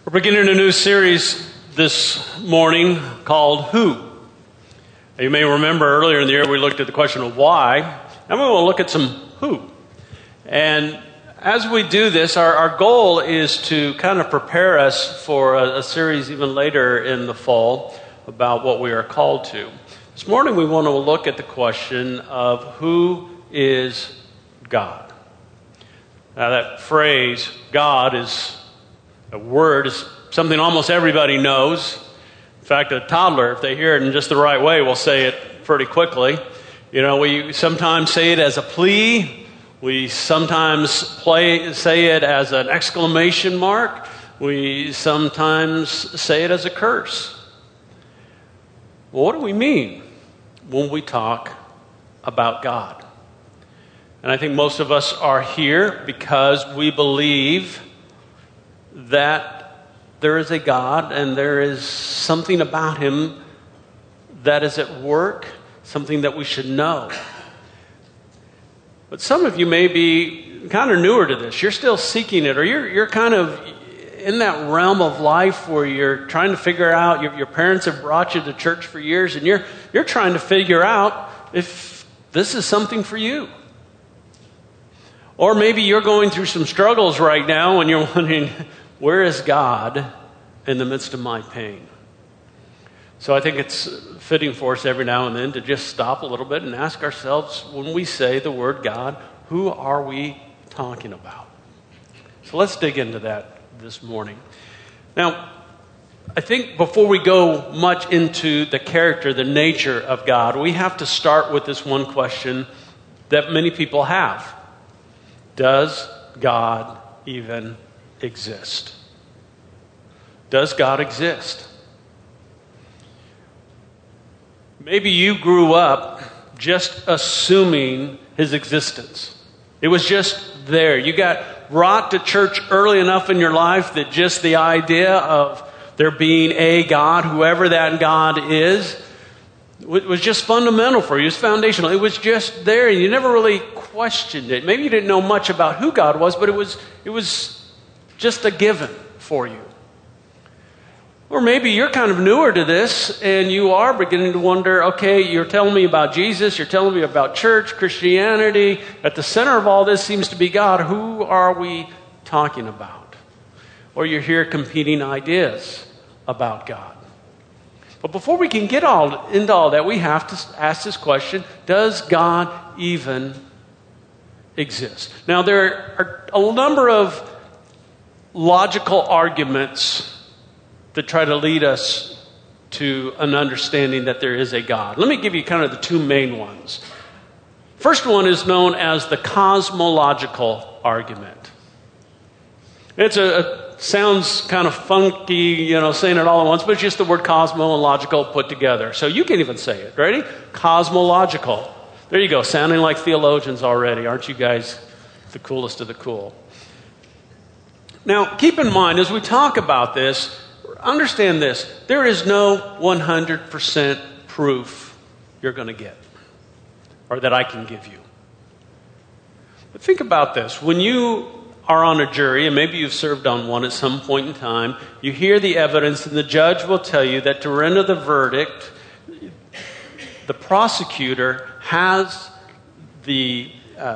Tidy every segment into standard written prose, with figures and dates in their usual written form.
We're beginning a new series this morning called Who. You may remember earlier in the year we looked at the question of why, and we want to look at some who. And as we do this, our goal is to kind of prepare us for a series even later in the fall about what we are called to. This morning we want to look at the question of who is God. Now that phrase, God, is a word, is something almost everybody knows. In fact, a toddler, if they hear it in just the right way, will say it pretty quickly. You know, we sometimes say it as a plea. We sometimes say it as an exclamation mark. We sometimes say it as a curse. Well, what do we mean when we talk about God? And I think most of us are here because we believe that there is a God and there is something about Him that is at work, something that we should know. But some of you may be kind of newer to this. You're still seeking it, or you're kind of in that realm of life where you're trying to figure out, your parents have brought you to church for years, and you're trying to figure out if this is something for you. Or maybe you're going through some struggles right now and you're wondering, where is God in the midst of my pain? So I think it's fitting for us every now and then to just stop a little bit and ask ourselves, when we say the word God, who are we talking about? So let's dig into that this morning. Now, I think before we go much into the character, the nature of God, we have to start with this one question that many people have. Does God even exist? Does God exist? Maybe you grew up just assuming His existence. It was just there. You got brought to church early enough in your life that just the idea of there being a God, whoever that God is, was just fundamental for you. It was foundational. It was just there. You never really questioned it. Maybe you didn't know much about who God was, but it was just a given for you. Or maybe you're kind of newer to this and you are beginning to wonder, okay, you're telling me about Jesus, you're telling me about church, Christianity. At the center of all this seems to be God. Who are we talking about? Or you hear competing ideas about God. But before we can get into all that, we have to ask this question, does God even exist? Now, there are a number of logical arguments that try to lead us to an understanding that there is a God. Let me give you kind of the two main ones. First one is known as the cosmological argument. It sounds kind of funky, saying it all at once, but it's just the word cosmo and logical put together. So you can even say it. Ready? Cosmological. There you go, sounding like theologians already. Aren't you guys the coolest of the cool? Now, keep in mind, as we talk about this, understand this. There is no 100% proof you're going to get, or that I can give you. But think about this. When you are on a jury, and maybe you've served on one at some point in time, you hear the evidence, and the judge will tell you that to render the verdict, the prosecutor has the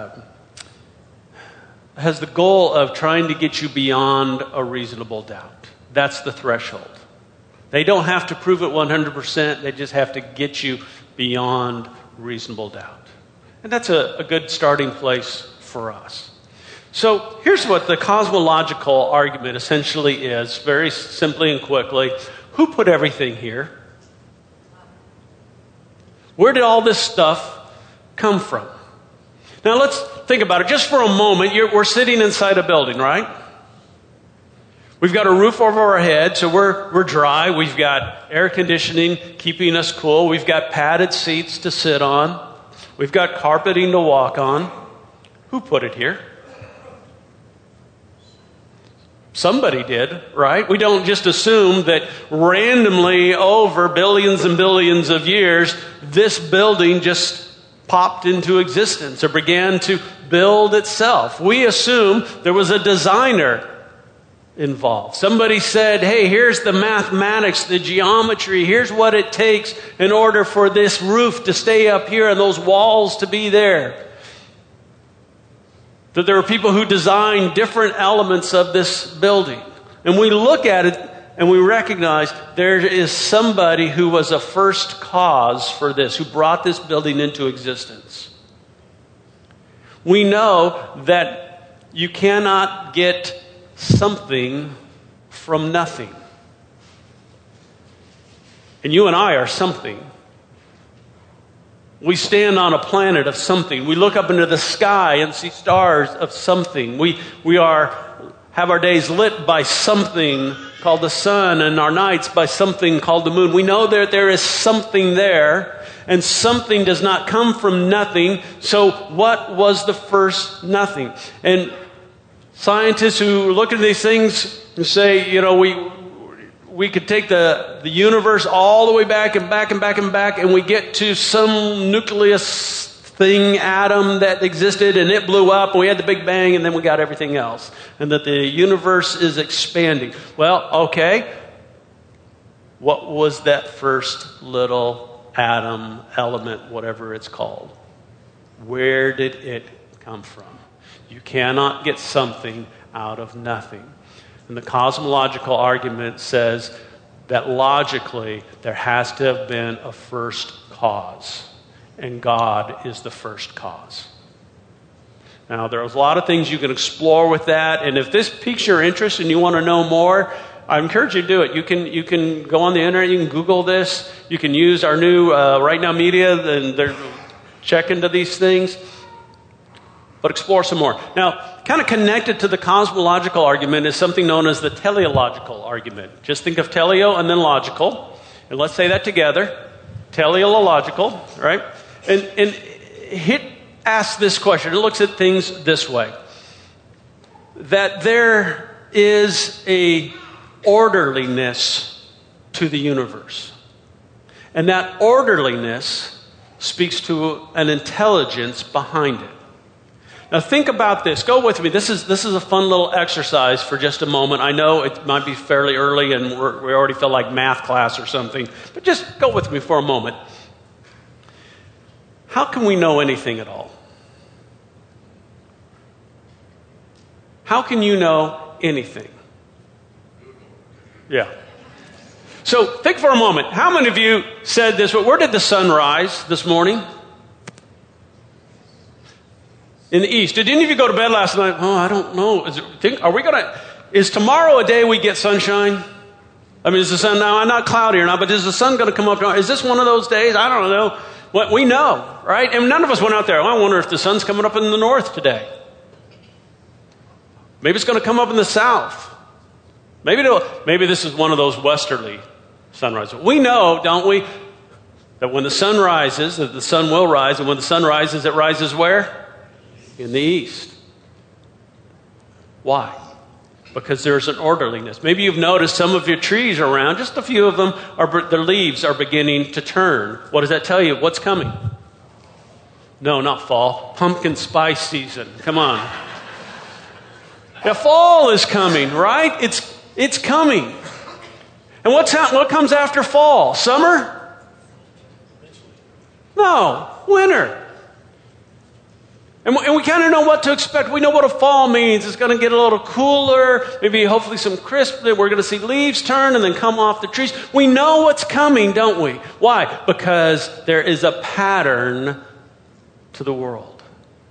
goal of trying to get you beyond a reasonable doubt. That's the threshold. They don't have to prove it 100%. They just have to get you beyond reasonable doubt. And that's a good starting place for us. So here's what the cosmological argument essentially is, very simply and quickly. Who put everything here? Where did all this stuff come from? Now let's think about it just for a moment. We're sitting inside a building, right? We've got a roof over our head, so we're dry. We've got air conditioning keeping us cool. We've got padded seats to sit on. We've got carpeting to walk on. Who put it here? Somebody did, right? We don't just assume that randomly over billions and billions of years, this building just popped into existence or began to build itself. We assume there was a designer involved. Somebody said, hey, here's the mathematics, the geometry, here's what it takes in order for this roof to stay up here and those walls to be there. That there are people who design different elements of this building. And we look at it and we recognize there is somebody who was a first cause for this, who brought this building into existence. We know that you cannot get something from nothing. And you and I are something. We stand on a planet of something. We look up into the sky and see stars of something. We have our days lit by something called the sun and our nights by something called the moon. We know that there is something there, and something does not come from nothing. So what was the first nothing? And scientists who look at these things and say, we could take the universe all the way back and back and back and back, and we get to some nucleus thing, atom that existed, and it blew up, and we had the Big Bang, and then we got everything else. And that the universe is expanding. Well, okay. What was that first little atom, element, whatever it's called? Where did it come from? You cannot get something out of nothing. And the cosmological argument says that logically there has to have been a first cause. And God is the first cause. Now, there's a lot of things you can explore with that. And if this piques your interest and you want to know more, I encourage you to do it. You can go on the internet, you can Google this. You can use our new Right Now Media, and they're check into these things. But explore some more. Now, kind of connected to the cosmological argument is something known as the teleological argument. Just think of teleo and then logical. And let's say that together. Teleological, right? And it asks this question. It looks at things this way. That there is a orderliness to the universe. And that orderliness speaks to an intelligence behind it. Now think about this. Go with me. This is a fun little exercise for just a moment. I know it might be fairly early and we already feel like math class or something, but just go with me for a moment. How can we know anything at all? How can you know anything? Yeah. So think for a moment. How many of you said this? Where did the sun rise this morning? In the east. Did any of you go to bed last night? Oh, I don't know. Is tomorrow a day we get sunshine? I mean, is the sun now? I'm not cloudy or not, but is the sun going to come up tomorrow? Is this one of those days? I don't know. What we know, right? And none of us went out there. I wonder if the sun's coming up in the north today. Maybe it's going to come up in the south. Maybe this is one of those westerly sunrises. We know, don't we, that when the sun rises, that the sun will rise, and when the sun rises, it rises where? In the east. Why? Because there's an orderliness. Maybe you've noticed some of your trees around, just a few of them, their leaves are beginning to turn. What does that tell you? What's coming? No, not fall. Pumpkin spice season. Come on. Yeah, fall is coming, right? It's coming. And what comes after fall? Summer? No, winter. And we kind of know what to expect. We know what a fall means. It's going to get a little cooler, maybe hopefully some crisp. We're going to see leaves turn and then come off the trees. We know what's coming, don't we? Why? Because there is a pattern to the world.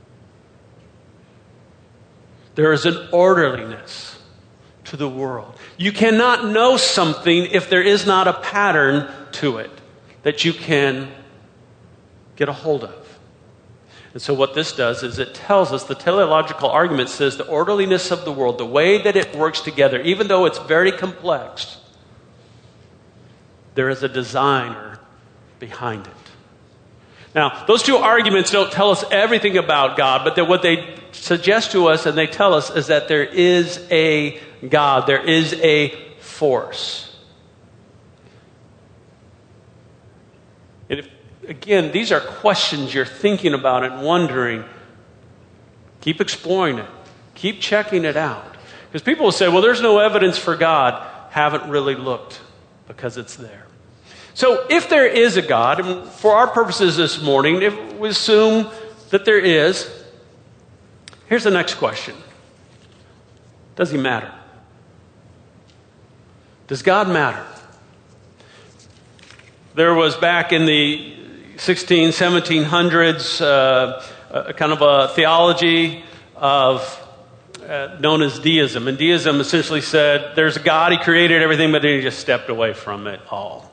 There is an orderliness to the world. You cannot know something if there is not a pattern to it that you can get a hold of. And so what this does is it tells us, the teleological argument says the orderliness of the world, the way that it works together, even though it's very complex, there is a designer behind it. Now, those two arguments don't tell us everything about God, but what they suggest to us and they tell us is that there is a God, there is a force. And again, these are questions you're thinking about and wondering. Keep exploring it. Keep checking it out. Because people will say, well, there's no evidence for God. Haven't really looked, because it's there. So if there is a God, and for our purposes this morning, if we assume that there is, here's the next question. Does he matter? Does God matter? There was back in the 1700s, kind of a theology of known as deism. And deism essentially said there's a God, he created everything, but then he just stepped away from it all.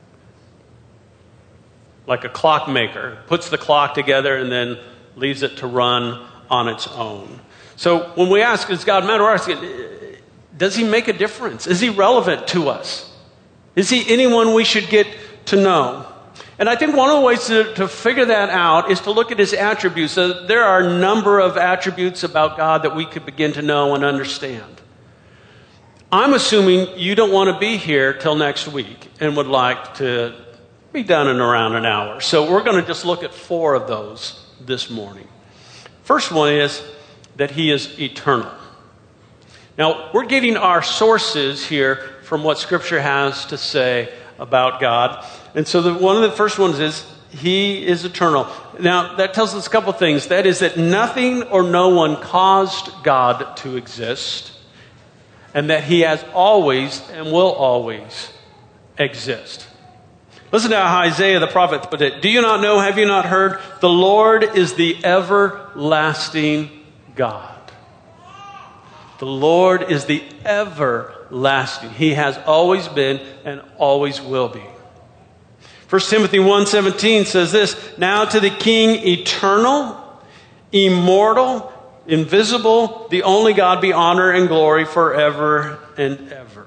Like a clockmaker, puts the clock together and then leaves it to run on its own. So when we ask, does God matter? We're asking, does he make a difference? Is he relevant to us? Is he anyone we should get to know? And I think one of the ways to figure that out is to look at his attributes. So there are a number of attributes about God that we could begin to know and understand. I'm assuming you don't want to be here till next week and would like to be done in around an hour. So we're going to just look at 4 of those this morning. First one is that he is eternal. Now, we're getting our sources here from what Scripture has to say about God. And so one of the first ones is he is eternal. Now, that tells us a couple things. That is that nothing or no one caused God to exist, and that he has always and will always exist. Listen to how Isaiah the prophet put it. Do you not know, have you not heard? The Lord is the everlasting God. The Lord is the everlasting. He has always been and always will be. 1 Timothy 1:17 says this, now to the King eternal, immortal, invisible, the only God be honor and glory forever and ever.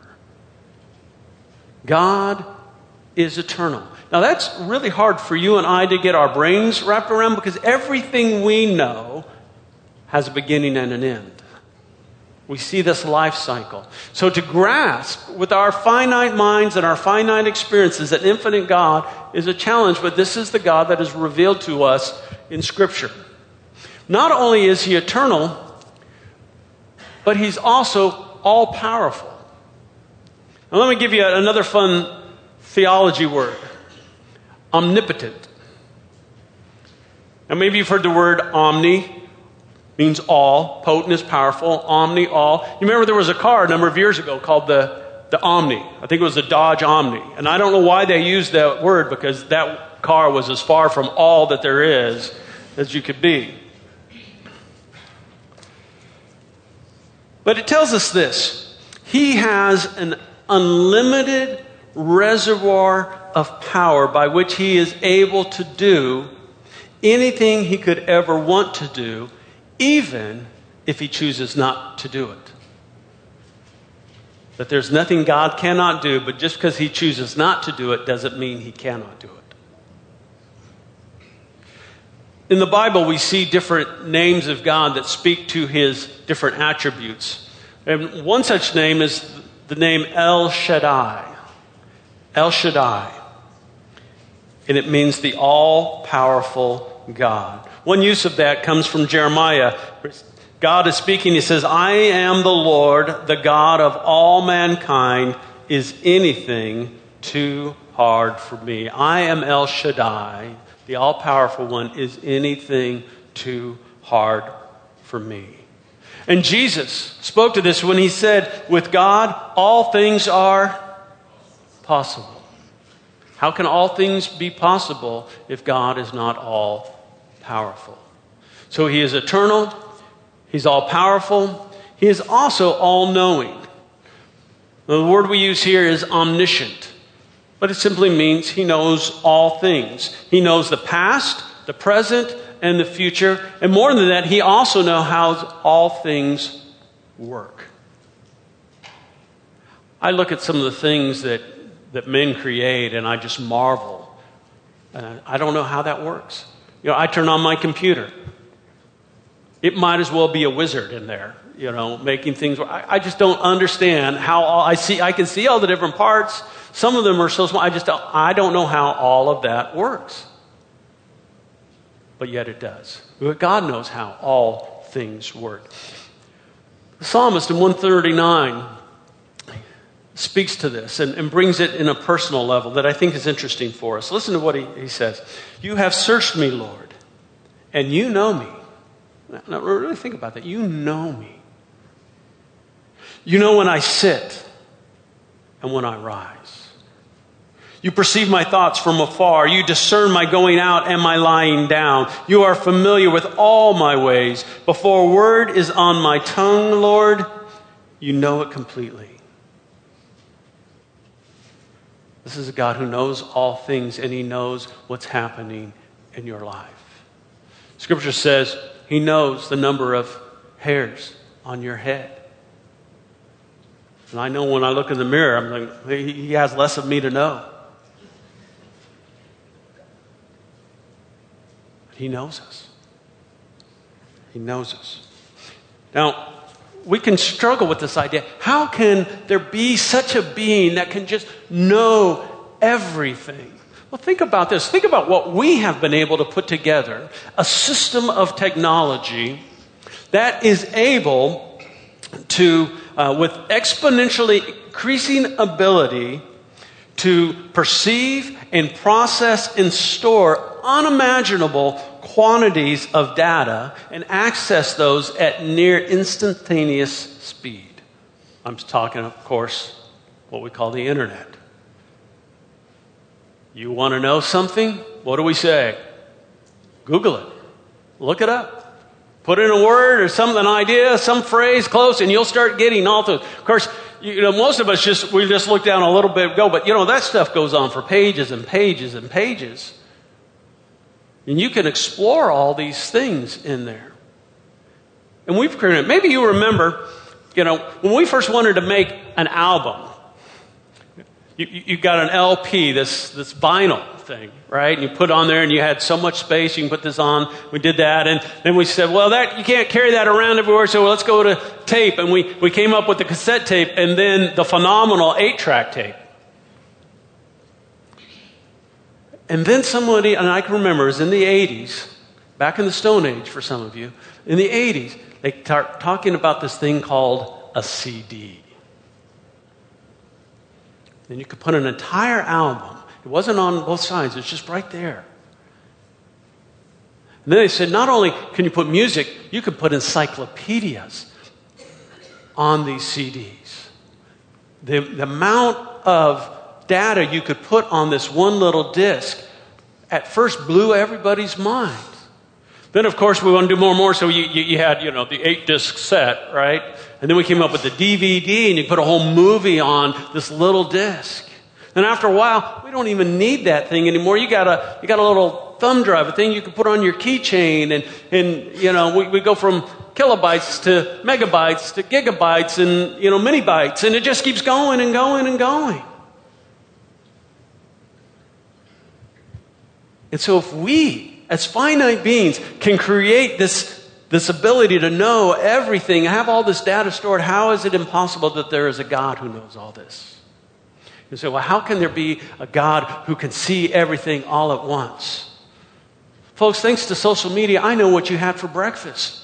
God is eternal. Now that's really hard for you and I to get our brains wrapped around, because everything we know has a beginning and an end. We see this life cycle. So to grasp with our finite minds and our finite experiences that infinite God is a challenge, but this is the God that is revealed to us in Scripture. Not only is he eternal, but he's also all-powerful. Now let me give you another fun theology word. Omnipotent. Now maybe you've heard the word omni. Means all. Potent is powerful. Omni, all. You remember there was a car a number of years ago called the Omni. I think it was the Dodge Omni. And I don't know why they used that word, because that car was as far from all that there is as you could be. But it tells us this. He has an unlimited reservoir of power by which he is able to do anything he could ever want to do, even if he chooses not to do it. That there's nothing God cannot do, but just because he chooses not to do it doesn't mean he cannot do it. In the Bible, we see different names of God that speak to his different attributes. And one such name is the name El Shaddai. El Shaddai. And it means the all-powerful God. One use of that comes from Jeremiah. God is speaking. He says, I am the Lord, the God of all mankind. Is anything too hard for me? I am El Shaddai, the all-powerful one. Is anything too hard for me? And Jesus spoke to this when he said, with God, all things are possible. How can all things be possible if God is not all powerful? So he is eternal. He's all powerful. He is also all knowing. The word we use here is omniscient, but it simply means he knows all things. He knows the past, the present, and the future. And more than that, he also knows how all things work. I look at some of the things that men create, and I just marvel. I don't know how that works. You know, I turn on my computer. It might as well be a wizard in there, you know, making things work. I just don't understand how I can see all the different parts. Some of them are so small. I don't know how all of that works. But yet it does. God knows how all things work. The psalmist in 139 speaks to this and brings it in a personal level that I think is interesting for us. Listen to what he says. You have searched me, Lord, and you know me. Now, really think about that. You know me. You know when I sit and when I rise. You perceive my thoughts from afar. You discern my going out and my lying down. You are familiar with all my ways. Before a word is on my tongue, Lord, you know it completely. This is a God who knows all things, and he knows what's happening in your life. Scripture says he knows the number of hairs on your head. And I know when I look in the mirror, I'm like, he has less of me to know. But he knows us. He knows us. Now, we can struggle with this idea. How can there be such a being that can just know everything? Well, think about this. Think about what we have been able to put together. A system of technology that is able to, with exponentially increasing ability, to perceive and process and store unimaginable quantities of data and access those at near instantaneous speed. I'm talking, of course, what we call the internet. You want to know something? What do we say? Google it. Look it up. Put in a word or an idea, some phrase close, and you'll start getting all those. Of course, most of us we just look down a little bit ago, but that stuff goes on for pages and pages and pages. And you can explore all these things in there. And we've created, maybe you remember, when we first wanted to make an album, you got an LP, this vinyl thing, right? And you put on there and you had so much space, you can put this on. We did that. And then we said, well, you can't carry that around everywhere, so let's go to tape. And we came up with the cassette tape and then the phenomenal 8-track tape. And then somebody, and I can remember, it was in the 80s, back in the Stone Age for some of you, in the 80s, they start talking about this thing called a CD. And you could put an entire album. It wasn't on both sides. It was just right there. And then they said, not only can you put music, you could put encyclopedias on these CDs. The amount of data you could put on this one little disc at first blew everybody's mind. Then, of course, we want to do more and more, so you had, the 8-disc set, right? And then we came up with the DVD, and you put a whole movie on this little disc. And after a while, we don't even need that thing anymore. You got a little thumb drive, a thing you can put on your keychain, and we go from kilobytes to megabytes to gigabytes and, mini bytes, and it just keeps going and going and going. And so if we, as finite beings, can create this ability to know everything, have all this data stored, how is it impossible that there is a God who knows all this? You say, well, how can there be a God who can see everything all at once? Folks, thanks to social media, I know what you had for breakfast.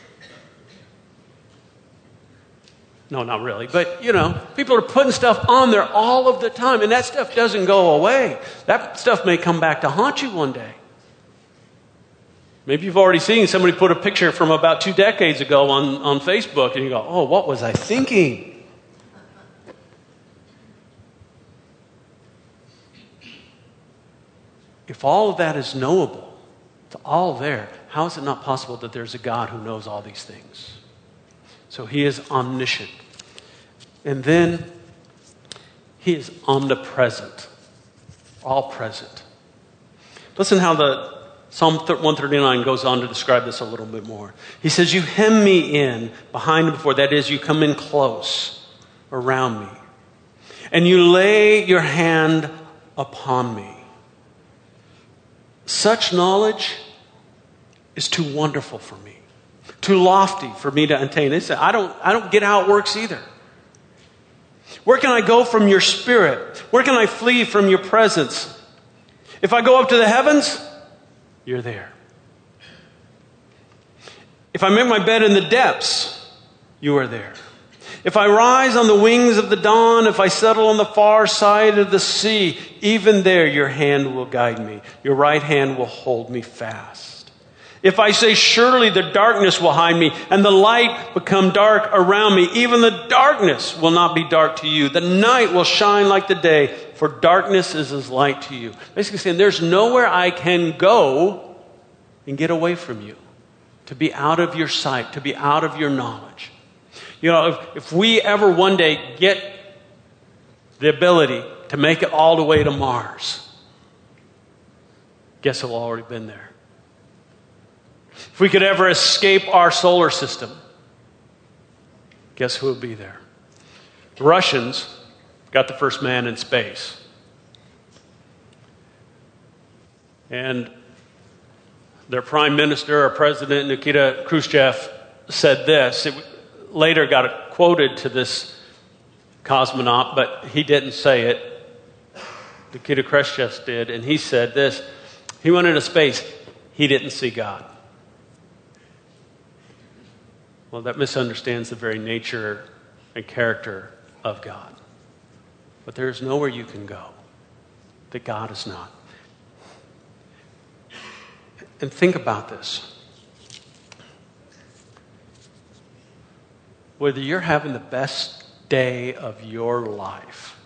No, not really. But, people are putting stuff on there all of the time, and that stuff doesn't go away. That stuff may come back to haunt you one day. Maybe you've already seen somebody put a picture from about 2 decades ago on Facebook, and you go, oh, what was I thinking? If all of that is knowable, it's all there, how is it not possible that there's a God who knows all these things? So he is omniscient. And then he is omnipresent, all present. Listen how the Psalm 139 goes on to describe this a little bit more. He says, you hem me in behind and before. That is, you come in close around me. And you lay your hand upon me. Such knowledge is too wonderful for me. Too lofty for me to attain. They say, I don't get how it works either. Where can I go from your spirit? Where can I flee from your presence? If I go up to the heavens, you're there. If I make my bed in the depths, you are there. If I rise on the wings of the dawn, if I settle on the far side of the sea, even there your hand will guide me. Your right hand will hold me fast. If I say, surely the darkness will hide me and the light become dark around me, even the darkness will not be dark to you. The night will shine like the day, for darkness is as light to you. Basically saying there's nowhere I can go and get away from you, to be out of your sight, to be out of your knowledge. You know, if we ever one day get the ability to make it all the way to Mars, guess who'll already been there? If we could ever escape our solar system, guess who would be there? The Russians got the first man in space. And their prime minister or president, Nikita Khrushchev, said this. It later got quoted to this cosmonaut, but he didn't say it. Nikita Khrushchev did, and he said this. He went into space. He didn't see God. Well, that misunderstands the very nature and character of God. But there is nowhere you can go that God is not. And think about this. Whether you're having the best day of your life,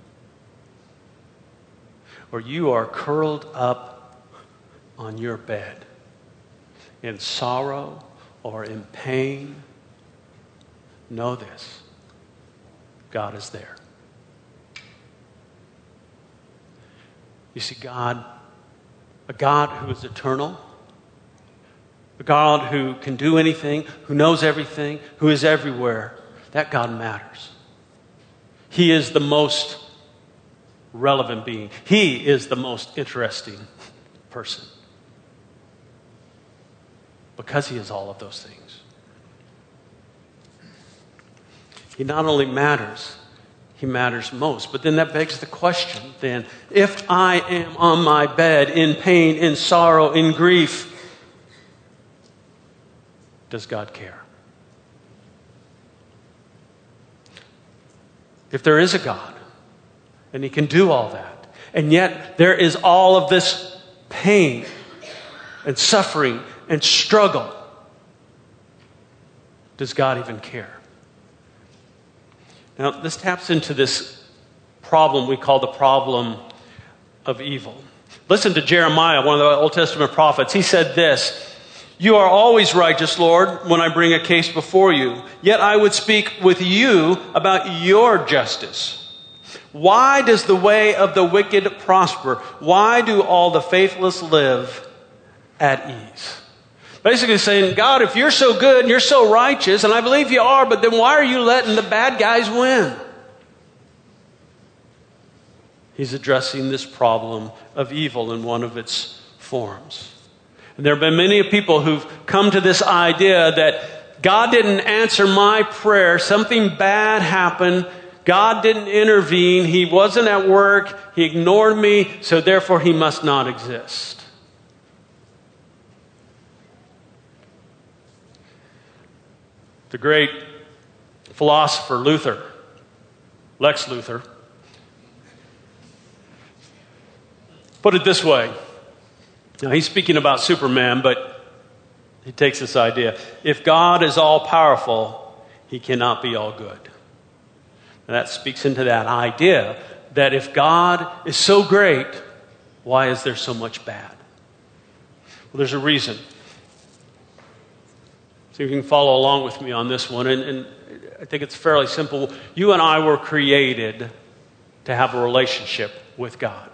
or you are curled up on your bed in sorrow or in pain, know this: God is there. You see, God, a God who is eternal, a God who can do anything, who knows everything, who is everywhere, that God matters. He is the most relevant being. He is the most interesting person. Because he is all of those things. He not only matters, he matters most. But then that begs the question, then, if I am on my bed in pain, in sorrow, in grief, does God care? If there is a God, and he can do all that, and yet there is all of this pain and suffering and struggle, does God even care? Now, this taps into this problem we call the problem of evil. Listen to Jeremiah, one of the Old Testament prophets. He said this: "You are always righteous, Lord, when I bring a case before you. Yet I would speak with you about your justice. Why does the way of the wicked prosper? Why do all the faithless live at ease?" Basically saying, God, if you're so good and you're so righteous, and I believe you are, but then why are you letting the bad guys win? He's addressing this problem of evil in one of its forms. And there have been many people who've come to this idea that God didn't answer my prayer. Something bad happened. God didn't intervene. He wasn't at work. He ignored me, so therefore he must not exist. The great philosopher Luther, Lex Luthor, put it this way. Now, he's speaking about Superman, but he takes this idea. If God is all-powerful, he cannot be all good. And that speaks into that idea that if God is so great, why is there so much bad? Well, there's a reason. So you can follow along with me on this one. And I think it's fairly simple. You and I were created to have a relationship with God.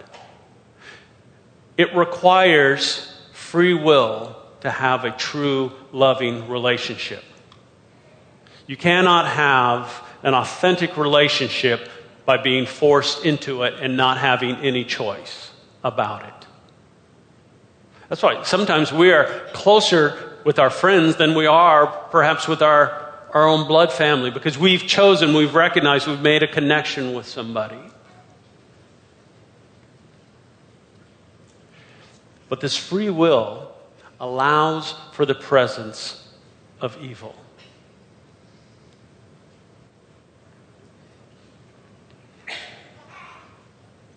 It requires free will to have a true, loving relationship. You cannot have an authentic relationship by being forced into it and not having any choice about it. That's why sometimes we are closer with our friends than we are perhaps with our own blood family, because we've chosen, we've recognized, we've made a connection with somebody. But this free will allows for the presence of evil.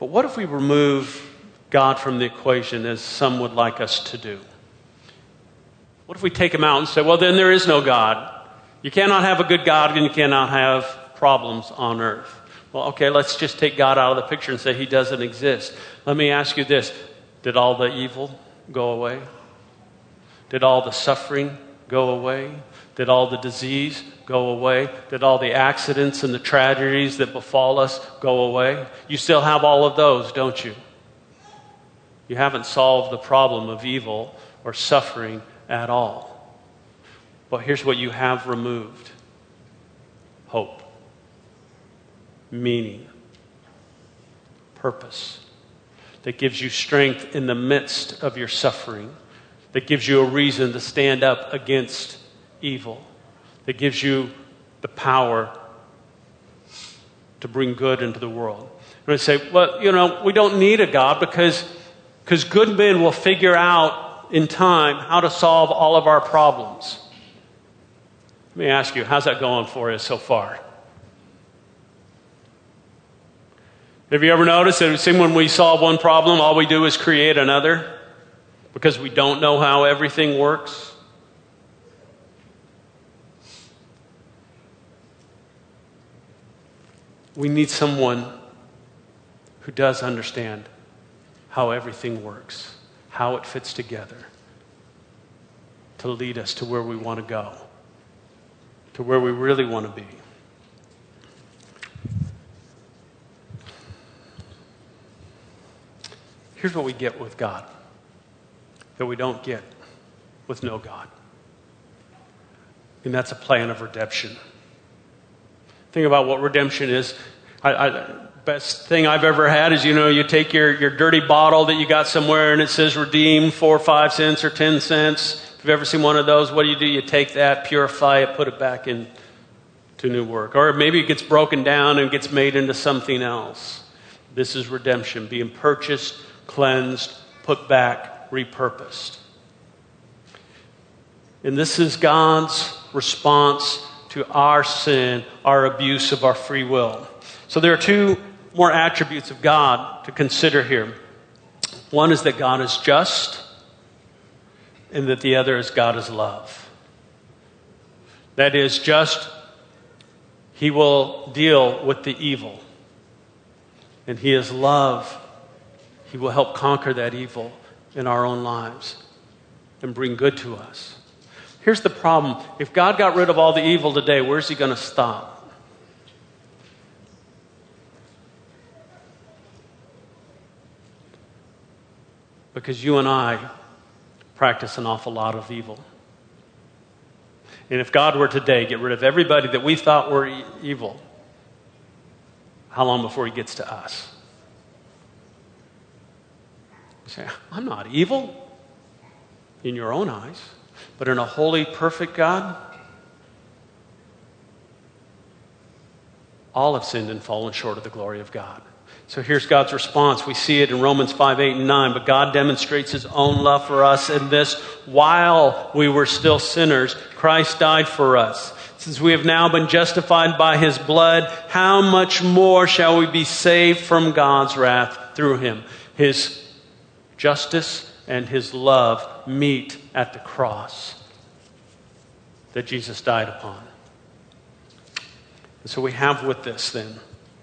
But what if we remove God from the equation, as some would like us to do? What if we take him out and say, well, then there is no God. You cannot have a good God and you cannot have problems on earth. Well, okay, let's just take God out of the picture and say he doesn't exist. Let me ask you this. Did all the evil go away? Did all the suffering go away? Did all the disease go away? Did all the accidents and the tragedies that befall us go away? You still have all of those, don't you? You haven't solved the problem of evil or suffering at all. But here's what you have removed: hope, meaning, purpose, that gives you strength in the midst of your suffering, that gives you a reason to stand up against evil, that gives you the power to bring good into the world. And I say, well, we don't need a God because good men will figure out in time how to solve all of our problems. Let me ask you, how's that going for you so far? Have you ever noticed that when we solve one problem, all we do is create another? Because we don't know how everything works? We need someone who does understand how everything works, how it fits together, to lead us to where we want to go, to where we really want to be. Here's what we get with God that we don't get with no God. And that's a plan of redemption. Think about what redemption is. Best thing I've ever had is, you take your dirty bottle that you got somewhere and it says redeem 4 or 5 cents or 10 cents. If you've ever seen one of those, what do? You take that, purify it, put it back into new work. Or maybe it gets broken down and gets made into something else. This is redemption, being purchased, cleansed, put back, repurposed. And this is God's response to our sin, our abuse of our free will. So there are 2 more attributes of God to consider here. One is that God is just, and that the other is God is love. That is, just, he will deal with the evil. And he is love. He will help conquer that evil in our own lives and bring good to us. Here's the problem. If God got rid of all the evil today, where's he going to stop? Because you and I practice an awful lot of evil. And if God were today get rid of everybody that we thought were evil, how long before he gets to us? You say, I'm not evil in your own eyes, but in a holy, perfect God, all have sinned and fallen short of the glory of God. So here's God's response. We see it in Romans 5, 8, and 9. But God demonstrates his own love for us in this: while we were still sinners, Christ died for us. Since we have now been justified by his blood, how much more shall we be saved from God's wrath through him? His justice and his love meet at the cross that Jesus died upon. And so we have with this then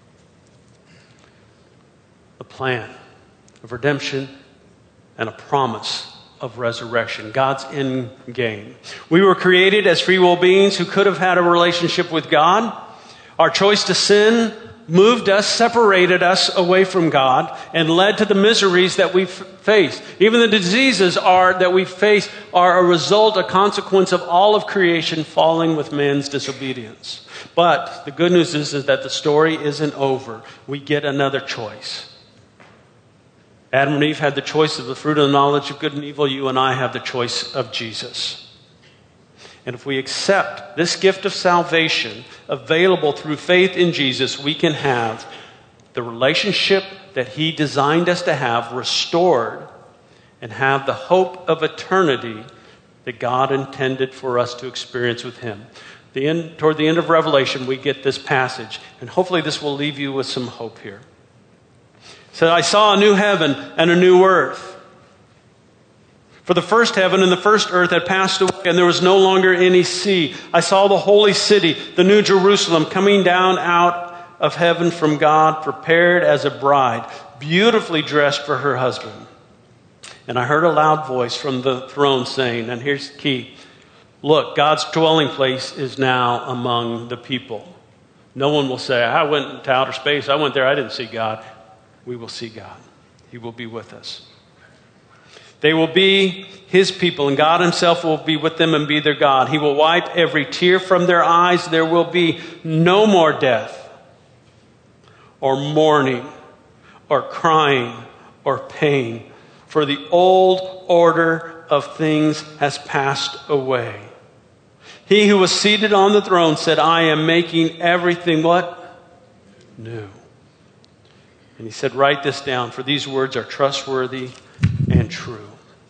a plan of redemption and a promise of resurrection. God's end game. We were created as free will beings who could have had a relationship with God. Our choice to sin moved us, separated us away from God, and led to the miseries that we face. Even the diseases that we face are a result, a consequence of all of creation falling with man's disobedience. But the good news is that the story isn't over. We get another choice. Adam and Eve had the choice of the fruit of the knowledge of good and evil. You and I have the choice of Jesus. And if we accept this gift of salvation available through faith in Jesus, we can have the relationship that he designed us to have restored and have the hope of eternity that God intended for us to experience with him. Toward the end of Revelation, we get this passage, and hopefully this will leave you with some hope here. He said, I saw a new heaven and a new earth. For the first heaven and the first earth had passed away, and there was no longer any sea. I saw the holy city, the new Jerusalem, coming down out of heaven from God, prepared as a bride, beautifully dressed for her husband. And I heard a loud voice from the throne saying, and here's the key, look, God's dwelling place is now among the people. No one will say, I went to outer space, I went there, I didn't see God. We will see God. He will be with us. They will be his people, and God himself will be with them and be their God. He will wipe every tear from their eyes. There will be no more death, or mourning, or crying, or pain, for the old order of things has passed away. He who was seated on the throne said, I am making everything what? New. And he said, write this down, for these words are trustworthy and true.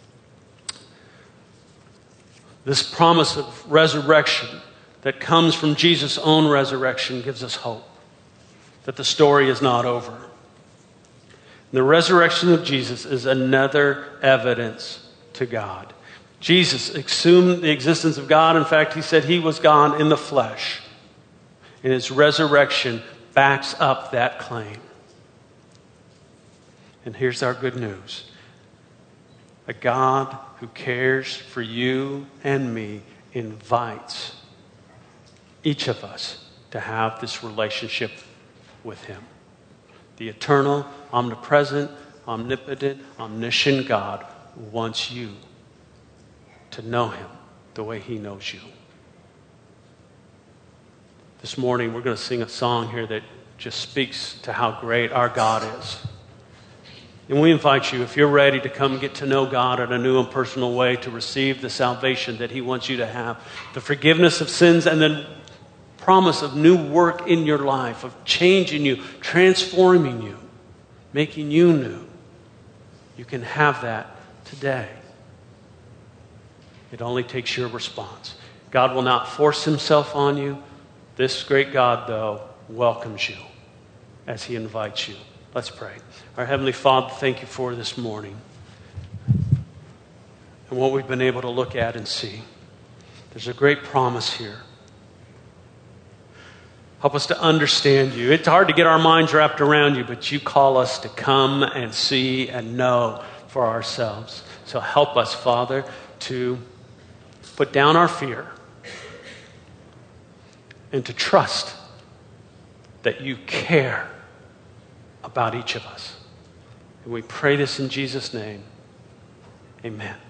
This promise of resurrection that comes from Jesus' own resurrection gives us hope that the story is not over. The resurrection of Jesus is another evidence to God. Jesus assumed the existence of God. In fact, he said he was God in the flesh. And his resurrection backs up that claim. And here's our good news. A God who cares for you and me invites each of us to have this relationship with him. The eternal, omnipresent, omnipotent, omniscient God wants you to know him the way he knows you. This morning we're going to sing a song here that just speaks to how great our God is. And we invite you, if you're ready to come get to know God in a new and personal way, to receive the salvation that he wants you to have, the forgiveness of sins, and then promise of new work in your life, of changing you, transforming you, making you new. You can have that today. It only takes your response. God will not force himself on you. This great God, though, welcomes you as he invites you. Let's pray. Our Heavenly Father, thank you for this morning and what we've been able to look at and see. There's a great promise here. Help us to understand you. It's hard to get our minds wrapped around you, but you call us to come and see and know for ourselves. So help us, Father, to put down our fear and to trust that you care about each of us. And we pray this in Jesus' name. Amen.